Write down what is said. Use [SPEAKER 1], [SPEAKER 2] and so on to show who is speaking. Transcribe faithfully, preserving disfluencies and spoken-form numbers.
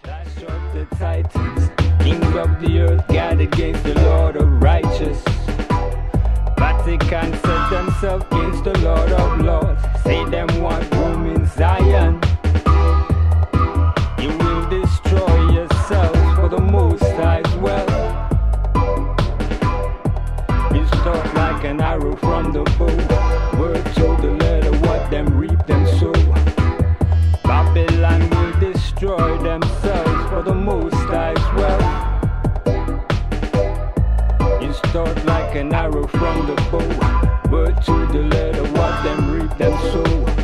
[SPEAKER 1] Clash of the Titans, kings of the earth gathered against the Lord of righteous. Vatican set themselves against the Lord of lords. Say them want room in Zion. You will destroy yourselves for the Most High's well. You start like an arrow from the bow. Word to the letter, what them reap them sow. Babylon will destroy themselves for the Most High's well. You start like an arrow from the bow. Word to the letter, what them reap them sow.